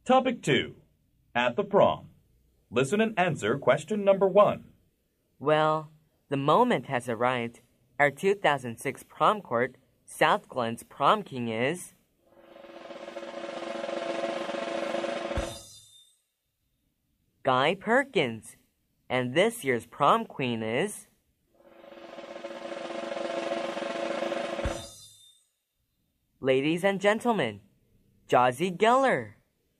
Topic 2. At the prom. Listen and answer question number 1. Well, the moment has arrived. Our 2006 prom court, South Glen's prom king is... Guy Perkins. And this year's prom queen is... Ladies and gentlemen, Josie Geller.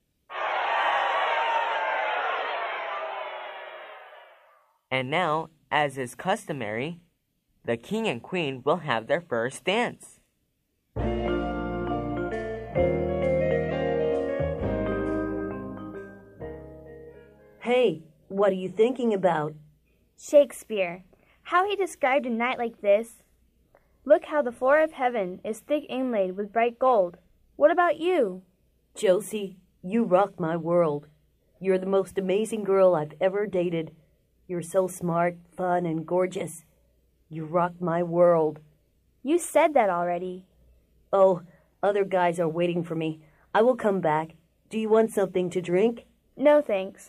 And now, as is customary, the king and queen will have their first dance. Hey, what are you thinking about? Shakespeare. How he described a night like this. Look how the floor of heaven is thick inlaid with bright gold. What about you? Josie, you rock my world. You're the most amazing girl I've ever dated. You're so smart, fun, and gorgeous. You rock my world. You said that already. Oh, other guys are waiting for me. I will come back. Do you want something to drink? No, thanks.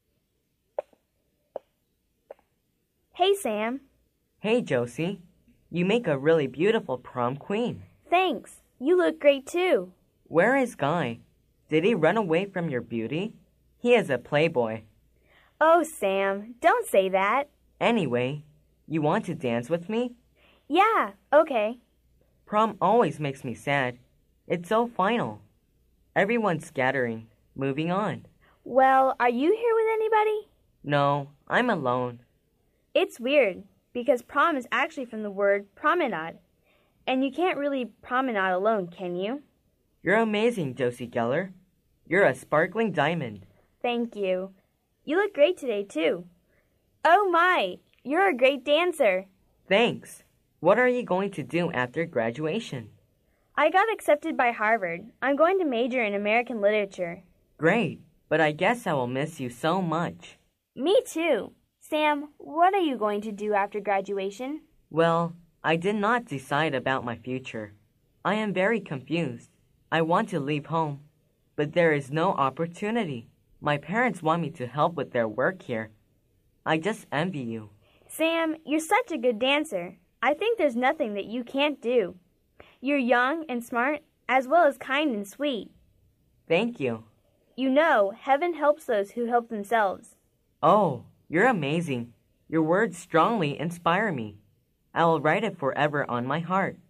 Hey, Sam. Hey, Josie. You make a really beautiful prom queen. Thanks. You look great, too. Where is Guy? Did he run away from your beauty? He is a playboy. Oh, Sam, don't say that. Anyway, you want to dance with me? Yeah, okay. Prom always makes me sad. It's so final. Everyone's scattering, moving on. Well, are you here with anybody? No, I'm alone. It's weird, because prom is actually from the word promenade. And you can't really promenade alone, can you? You're amazing, Josie Geller. You're a sparkling diamond. Thank you. You look great today, too. Oh my, you're a great dancer. Thanks. What are you going to do after graduation? I got accepted by Harvard. I'm going to major in American literature. Great, but I guess I will miss you so much. Me too. Sam, what are you going to do after graduation? Well, I did not decide about my future. I am very confused. I want to leave home, but there is no opportunity. My parents want me to help with their work here. I just envy you. Sam, you're such a good dancer. I think there's nothing that you can't do. You're young and smart, as well as kind and sweet. Thank you. You know, heaven helps those who help themselves. Oh, you're amazing. Your words strongly inspire me. I will write it forever on my heart.